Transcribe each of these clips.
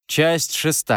Часть 6.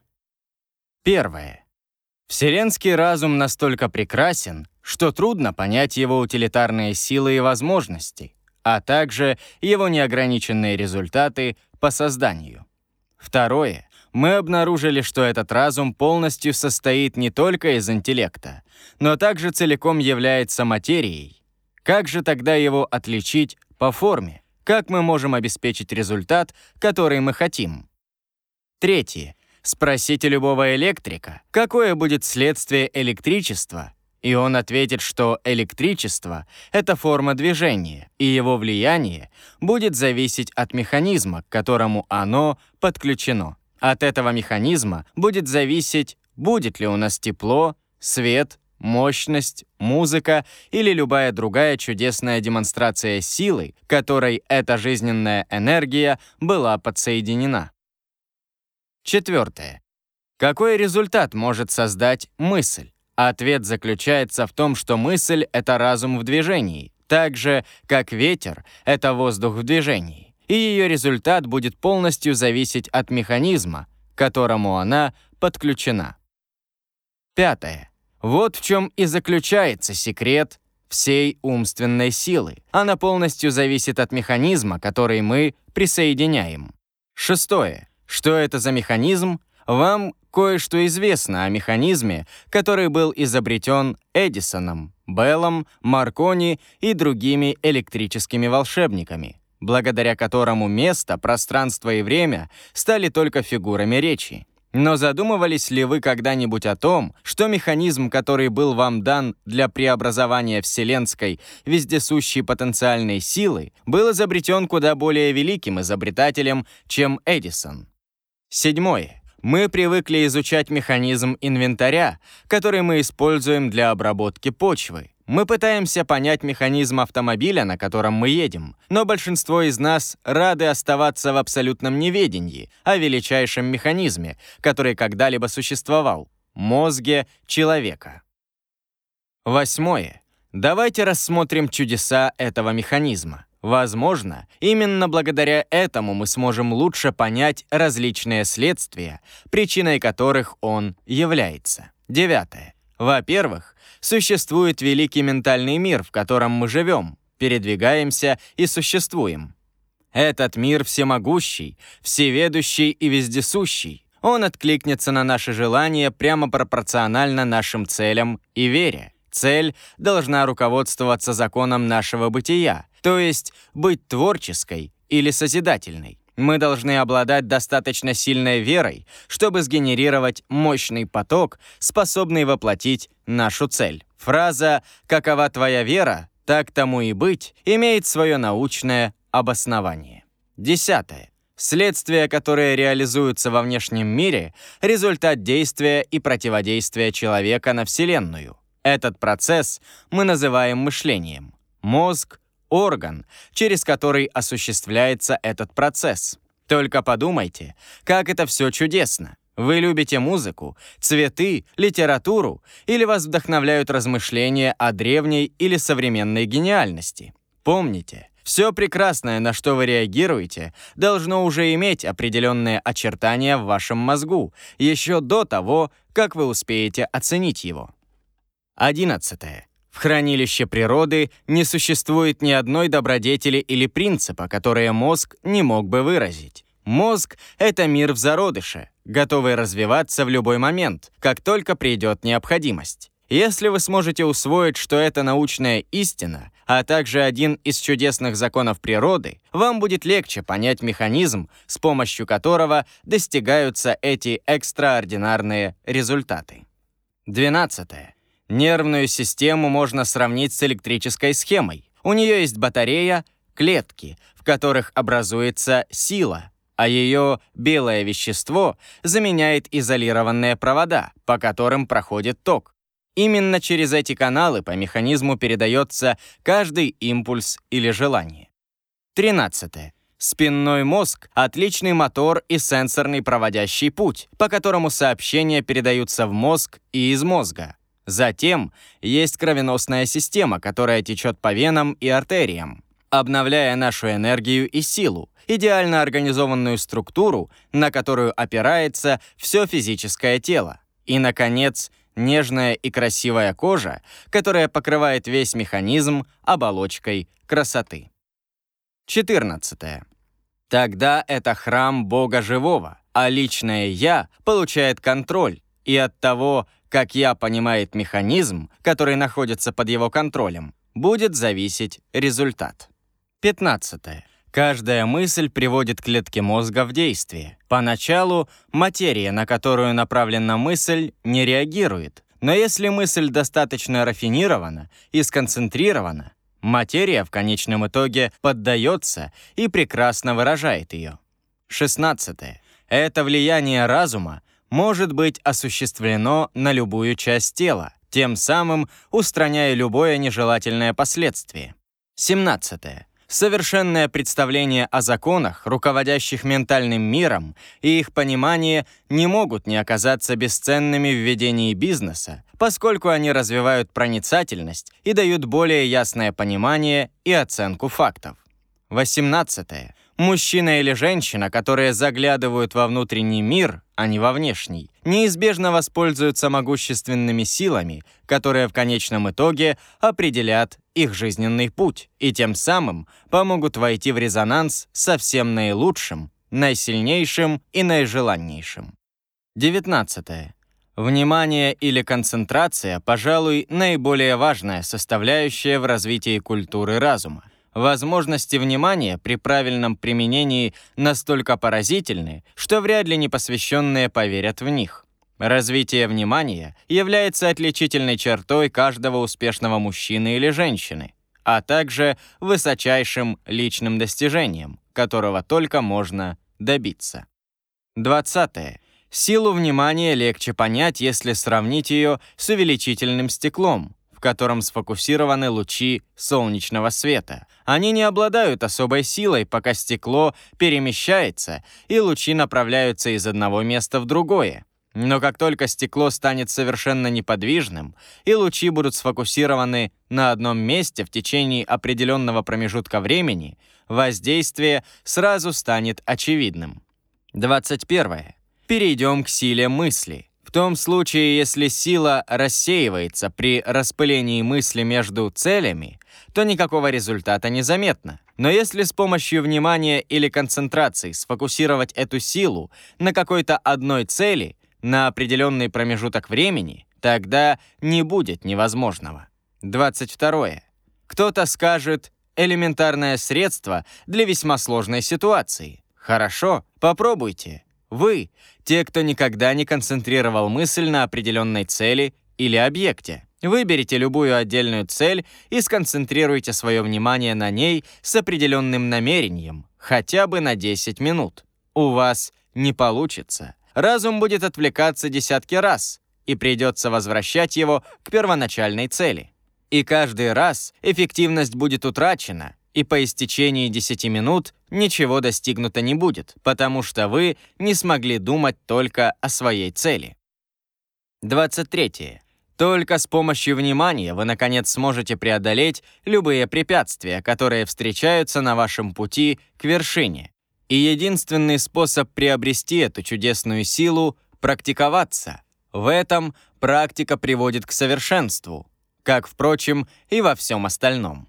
1. Вселенский разум настолько прекрасен, что трудно понять его утилитарные силы и возможности, а также его неограниченные результаты по созданию. 2. Мы обнаружили, что этот разум полностью состоит не только из интеллекта, но также целиком является материей. Как же тогда его отличить по форме? Как мы можем обеспечить результат, который мы хотим? 3. Спросите любого электрика, какое будет следствие электричества, и он ответит, что электричество — это форма движения, и его влияние будет зависеть от механизма, к которому оно подключено. От этого механизма будет зависеть, будет ли у нас тепло, свет, мощность, музыка или любая другая чудесная демонстрация силы, которой эта жизненная энергия была подсоединена. 4. Какой результат может создать мысль? Ответ заключается в том, что мысль — это разум в движении, так же, как ветер — это воздух в движении, и ее результат будет полностью зависеть от механизма, к которому она подключена. 5. Вот в чем и заключается секрет всей умственной силы. Она полностью зависит от механизма, который мы присоединяем. 6. Что это за механизм? Вам кое-что известно о механизме, который был изобретен Эдисоном, Беллом, Маркони и другими электрическими волшебниками, благодаря которому место, пространство и время стали только фигурами речи. Но задумывались ли вы когда-нибудь о том, что механизм, который был вам дан для преобразования вселенской вездесущей потенциальной силы, был изобретен куда более великим изобретателем, чем Эдисон? 7. Мы привыкли изучать механизм инвентаря, который мы используем для обработки почвы. Мы пытаемся понять механизм автомобиля, на котором мы едем, но большинство из нас рады оставаться в абсолютном неведении о величайшем механизме, который когда-либо существовал — мозге человека. 8. Давайте рассмотрим чудеса этого механизма. Возможно, именно благодаря этому мы сможем лучше понять различные следствия, причиной которых он является. 9. Во-первых, существует великий ментальный мир, в котором мы живем, передвигаемся и существуем. Этот мир всемогущий, всеведущий и вездесущий. Он откликнется на наши желания прямо пропорционально нашим целям и вере. Цель должна руководствоваться законом нашего бытия, то есть быть творческой или созидательной. Мы должны обладать достаточно сильной верой, чтобы сгенерировать мощный поток, способный воплотить нашу цель. Фраза «какова твоя вера, так тому и быть» имеет свое научное обоснование. 10. Следствия, которые реализуются во внешнем мире, результат действия и противодействия человека на Вселенную. Этот процесс мы называем мышлением. Мозг — орган, через который осуществляется этот процесс. Только подумайте, как это все чудесно. Вы любите музыку, цветы, литературу или вас вдохновляют размышления о древней или современной гениальности. Помните, все прекрасное, на что вы реагируете, должно уже иметь определенные очертания в вашем мозгу еще до того, как вы успеете оценить его. 11. В хранилище природы не существует ни одной добродетели или принципа, которые мозг не мог бы выразить. Мозг — это мир в зародыше, готовый развиваться в любой момент, как только придет необходимость. Если вы сможете усвоить, что это научная истина, а также один из чудесных законов природы, вам будет легче понять механизм, с помощью которого достигаются эти экстраординарные результаты. 12. Нервную систему можно сравнить с электрической схемой. У нее есть батарея, клетки, в которых образуется сила, а ее белое вещество заменяет изолированные провода, по которым проходит ток. Именно через эти каналы по механизму передается каждый импульс или желание. 13. Спинной мозг — отличный мотор и сенсорный проводящий путь, по которому сообщения передаются в мозг и из мозга. Затем есть кровеносная система, которая течет по венам и артериям. обновляя нашу энергию и силу, идеально организованную структуру, на которую опирается все физическое тело. И, наконец, нежная и красивая кожа, которая покрывает весь механизм оболочкой красоты. 14. Тогда это храм Бога живого, а личное «я» получает контроль, и от того, как «я» понимает механизм, который находится под его контролем, будет зависеть результат. 15. Каждая мысль приводит клетки мозга в действие. Поначалу материя, на которую направлена мысль, не реагирует, но если мысль достаточно рафинирована и сконцентрирована, материя в конечном итоге поддается и прекрасно выражает ее. 16. Это влияние разума может быть осуществлено на любую часть тела, тем самым устраняя любое нежелательное последствие. 17. Совершенное представление о законах, руководящих ментальным миром, и их понимание не могут не оказаться бесценными в ведении бизнеса, поскольку они развивают проницательность и дают более ясное понимание и оценку фактов. 18. Мужчина или женщина, которые заглядывают во внутренний мир, а не во внешний, неизбежно воспользуются могущественными силами, которые в конечном итоге определят их жизненный путь и тем самым помогут войти в резонанс со всем наилучшим, наисильнейшим и наижеланнейшим. 19. Внимание или концентрация, пожалуй, наиболее важная составляющая в развитии культуры разума. Возможности внимания при правильном применении настолько поразительны, что вряд ли непосвященные поверят в них. Развитие внимания является отличительной чертой каждого успешного мужчины или женщины, а также высочайшим личным достижением, которого только можно добиться. 20. Силу внимания легче понять, если сравнить ее с увеличительным стеклом, в котором сфокусированы лучи солнечного света. Они не обладают особой силой, пока стекло перемещается, и лучи направляются из одного места в другое. Но как только стекло станет совершенно неподвижным, и лучи будут сфокусированы на одном месте в течение определенного промежутка времени, воздействие сразу станет очевидным. 21. Перейдем к силе мысли. В том случае, если сила рассеивается при распылении мысли между целями, то никакого результата не заметно. Но если с помощью внимания или концентрации сфокусировать эту силу на какой-то одной цели на определенный промежуток времени, тогда не будет невозможного. 22. Кто-то скажет «элементарное средство для весьма сложной ситуации». Хорошо, попробуйте. Вы — те, кто никогда не концентрировал мысль на определенной цели или объекте. Выберите любую отдельную цель и сконцентрируйте свое внимание на ней с определенным намерением, хотя бы на 10 минут. У вас не получится. Разум будет отвлекаться десятки раз, и придется возвращать его к первоначальной цели. И каждый раз эффективность будет утрачена, и по истечении 10 минут ничего достигнуто не будет, потому что вы не смогли думать только о своей цели. 23. Только с помощью внимания вы, наконец, сможете преодолеть любые препятствия, которые встречаются на вашем пути к вершине. И единственный способ приобрести эту чудесную силу — практиковаться. В этом практика приводит к совершенству, как, впрочем, и во всем остальном.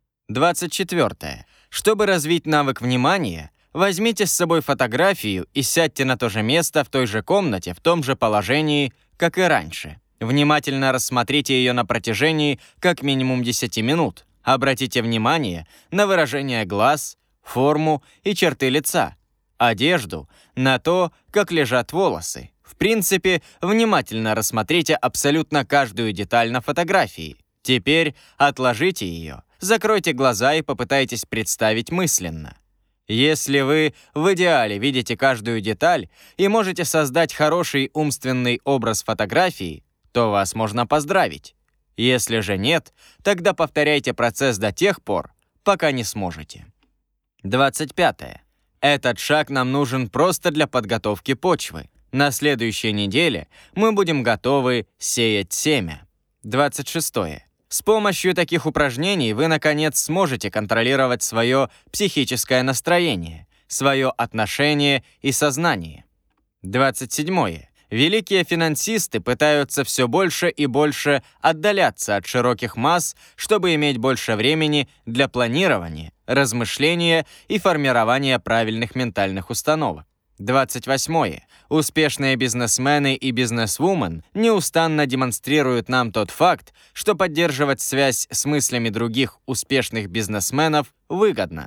24. Чтобы развить навык внимания, возьмите с собой фотографию и сядьте на то же место в той же комнате в том же положении, как и раньше. Внимательно рассмотрите ее на протяжении как минимум 10 минут. Обратите внимание на выражение глаз, форму и черты лица, одежду, на то, как лежат волосы. В принципе, внимательно рассмотрите абсолютно каждую деталь на фотографии. Теперь отложите ее, закройте глаза и попытайтесь представить мысленно. Если вы в идеале видите каждую деталь и можете создать хороший умственный образ фотографии, то вас можно поздравить. Если же нет, тогда повторяйте процесс до тех пор, пока не сможете. 25. Этот шаг нам нужен просто для подготовки почвы. На следующей неделе мы будем готовы сеять семя. 26. С помощью таких упражнений вы, наконец, сможете контролировать свое психическое настроение, свое отношение и сознание. 27. Великие финансисты пытаются все больше и больше отдаляться от широких масс, чтобы иметь больше времени для планирования, размышления и формирования правильных ментальных установок. 28. Успешные бизнесмены и бизнесвумен неустанно демонстрируют нам тот факт, что поддерживать связь с мыслями других успешных бизнесменов выгодно.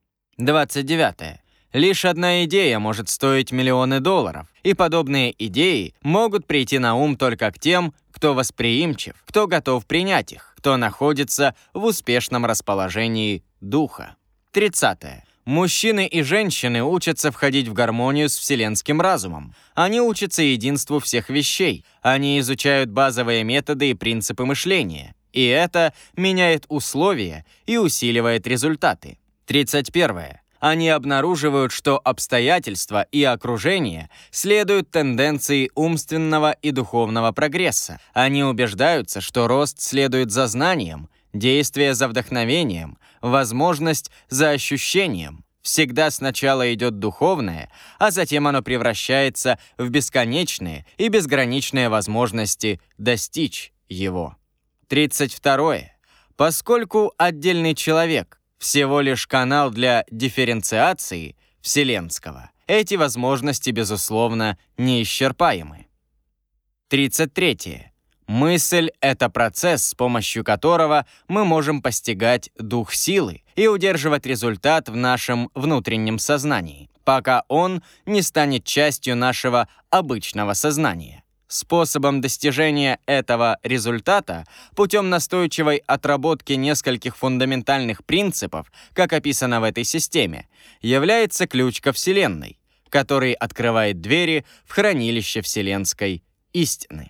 29. Лишь одна идея может стоить миллионы долларов, и подобные идеи могут прийти на ум только к тем, кто восприимчив, кто готов принять их, кто находится в успешном расположении духа. 30. Мужчины и женщины учатся входить в гармонию с вселенским разумом. Они учатся единству всех вещей. Они изучают базовые методы и принципы мышления. И это меняет условия и усиливает результаты. 31. Они обнаруживают, что обстоятельства и окружение следуют тенденции умственного и духовного прогресса. Они убеждаются, что рост следует за знанием, действие за вдохновением, возможность за ощущением. Всегда сначала идет духовное, а затем оно превращается в бесконечные и безграничные возможности достичь его. 32. Поскольку отдельный человек всего лишь канал для дифференциации вселенского, эти возможности, безусловно, неисчерпаемы. 33. Мысль — это процесс, с помощью которого мы можем постигать дух силы и удерживать результат в нашем внутреннем сознании, пока он не станет частью нашего обычного сознания. Способом достижения этого результата путем настойчивой отработки нескольких фундаментальных принципов, как описано в этой системе, является ключ ко Вселенной, который открывает двери в хранилище вселенской истины.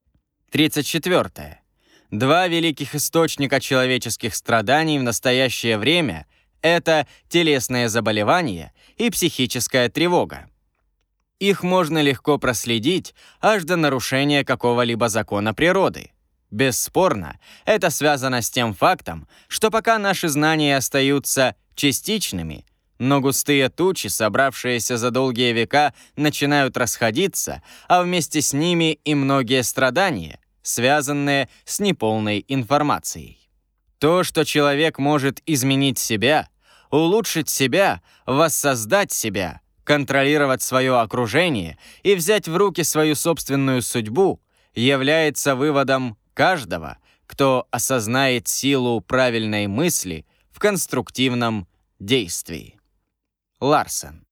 34. Два великих источника человеческих страданий в настоящее время — это телесные заболевания и психическая тревога. Их можно легко проследить аж до нарушения какого-либо закона природы. Бесспорно, это связано с тем фактом, что пока наши знания остаются частичными, но густые тучи, собравшиеся за долгие века, начинают расходиться, а вместе с ними и многие страдания, связанные с неполной информацией. То, что человек может изменить себя, улучшить себя, воссоздать себя, контролировать свое окружение и взять в руки свою собственную судьбу, является выводом каждого, кто осознает силу правильной мысли в конструктивном действии. Ларсен.